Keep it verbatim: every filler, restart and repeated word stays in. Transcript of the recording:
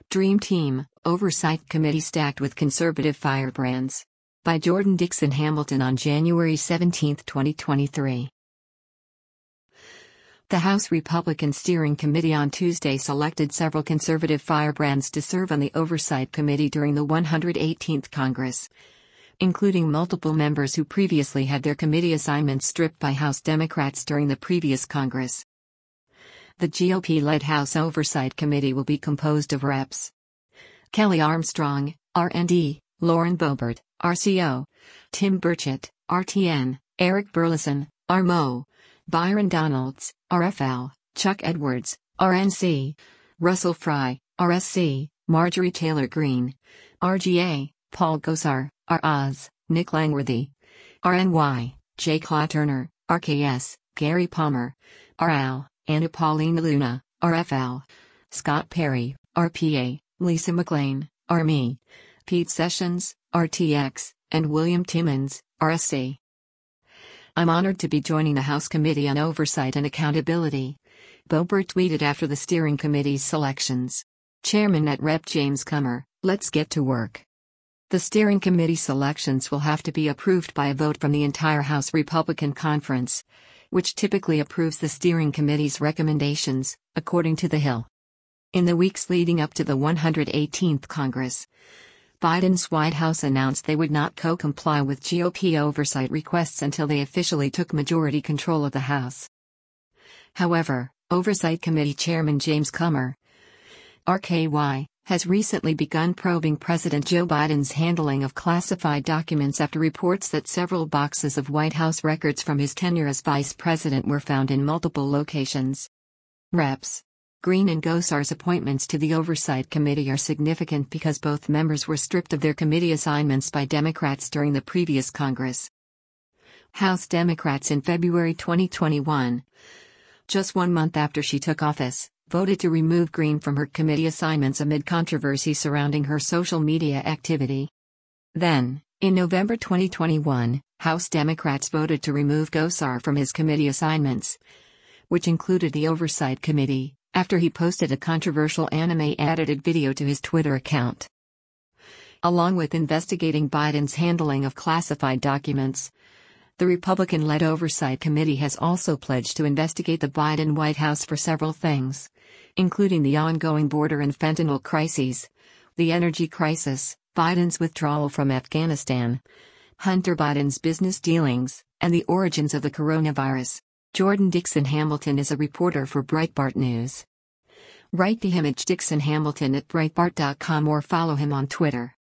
Dream Team, Oversight Committee stacked with conservative firebrands. By Jordan Dixon Hamilton on January seventeenth, twenty twenty-three. The House Republican Steering Committee on Tuesday selected several conservative firebrands to serve on the Oversight Committee during the one hundred eighteenth Congress, including multiple members who previously had their committee assignments stripped by House Democrats during the previous Congress. The G O P-led House Oversight Committee will be composed of Reps Kelly Armstrong, R and D, Lauren Boebert, R C O, Tim Burchett, R T N, Eric Burleson, R M O, Byron Donalds, R F L, Chuck Edwards, R N C, Russell Fry, R S C, Marjorie Taylor Greene, R G A, Paul Gosar, R Oz, Nick Langworthy, R N Y, Jake Law Turner, R K S, Gary Palmer, R L, Anna Paulina Luna, R F L, Scott Perry, R P A, Lisa McLean, R M E, Pete Sessions, R T X, and William Timmons, R S C. I'm honored to be joining the House Committee on Oversight and Accountability, Boebert tweeted after the steering committee's selections. Chairman at Rep James Comer, let's get to work. The steering committee selections will have to be approved by a vote from the entire House Republican Conference, which typically approves the steering committee's recommendations, according to The Hill. In the weeks leading up to the one hundred eighteenth Congress, Biden's White House announced they would not co-comply with G O P oversight requests until they officially took majority control of the House. However, Oversight Committee Chairman James Comer, R K Y, has recently begun probing President Joe Biden's handling of classified documents after reports that several boxes of White House records from his tenure as vice president were found in multiple locations. Reps Greene and Gosar's appointments to the Oversight Committee are significant because both members were stripped of their committee assignments by Democrats during the previous Congress. House Democrats in February twenty twenty-one, just one month after she took office, voted to remove Greene from her committee assignments amid controversy surrounding her social media activity. Then, in November twenty twenty-one, House Democrats voted to remove Gosar from his committee assignments, which included the Oversight Committee, after he posted a controversial anime-edited video to his Twitter account. Along with investigating Biden's handling of classified documents, the Republican-led Oversight Committee has also pledged to investigate the Biden White House for several things, including the ongoing border and fentanyl crises, the energy crisis, Biden's withdrawal from Afghanistan, Hunter Biden's business dealings, and the origins of the coronavirus. Jordan Dixon Hamilton is a reporter for Breitbart News. Write to him at Dixon Hamilton at Breitbart dot com or follow him on Twitter.